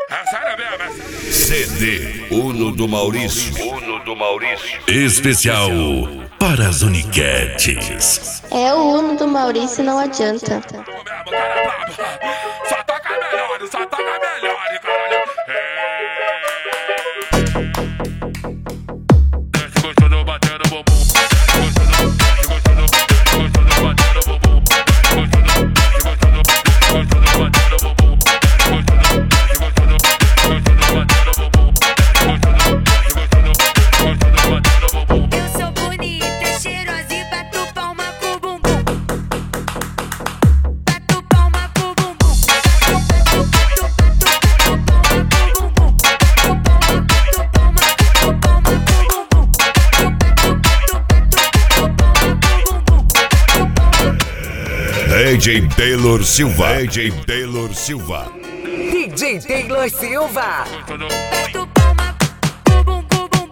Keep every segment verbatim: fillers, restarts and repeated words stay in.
É sério mesmo, é sério. C D Uno do Maurício. Uno do Maurício. Especial para as Uniquetes. É o Uno do Maurício, não adianta. Mesmo, cara é brabo. Só toca melhor, só toca melhor, caralho. Desce gostou batendo bumbum. Desce gostou, desce gostou batendo bumbum. Desce gostou, desce gostou batendo bumbum. Desce gostou, desce gostou batendo bumbum. Desce gostou, desce gostou batendo bumbum. Eu sou bonita, cheirosa e bato palma com o bumbum. Bato palma com o bumbum. Bato, bato, bato, bato palma com o bumbum. Bato palma, bato palma, bato palma com o bumbum. Bato, bato, bato, bato palma com o bumbum. D J Taylor Silva. D J Taylor Silva. D J Taylor Silva. Bato palma com o bumbum, bumbum,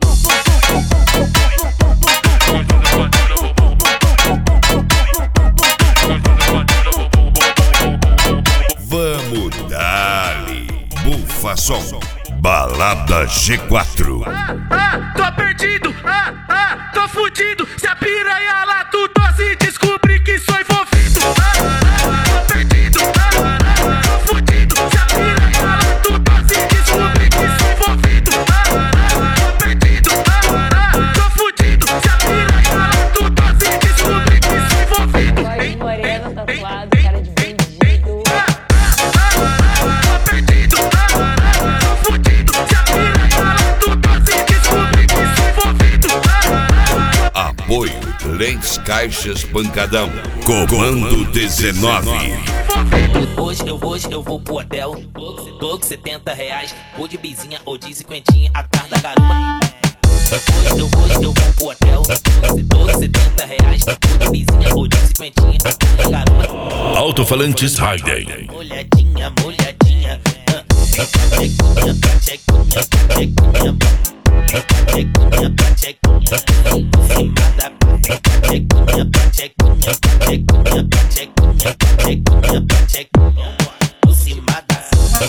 Vamos dali. Bufa som. Balada G quatro. Ah, ah, tô perdido, ah, ah, tô fudido. Se a piranha lá tu tosse, descobri que sou envolvido. Ah, ah, tô perdido, ah, ah, tô fudido. Se a piranha lá tu tosse, descobri que sou envolvido. Ah, ah, tô perdido, ah, ah, tô fudido. Se a piranha lá tu tosse, descobri que sou envolvido. Voz morena, tatuado, cara de bandido. Ah, ah, ah, tô perdido, ah, ah, tô fudido. Se a piranha lá tu tosse, descobri que sou envolvido. Ah, ah, Apoio Lentes Caixas Pancadão. Comando dezenove. Hoje eu, hoje eu vou pro hotel. Tô com setenta reais. Ou de bizinha ou de cinquentinha atrás da garupa. Hoje eu, hoje eu vou pro hotel. Tô com setenta reais. Ou de bizinha ou de cinquentinha atrás da garupa. Alto-falantes Hayden. Molhadinha, molhadinha. Chequinha, chequinha, chequinha. Chequinha, chequinha. Em cima da chequinha, chequinha, chequinha, chequinha, chequinha, chequinha. Em cima da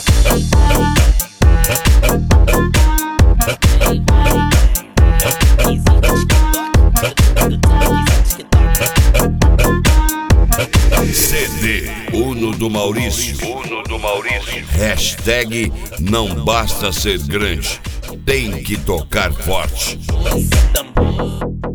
C D Uno do Maurício. Uno do Maurício. Hashtag não basta ser grande, tem que tocar forte. tambor.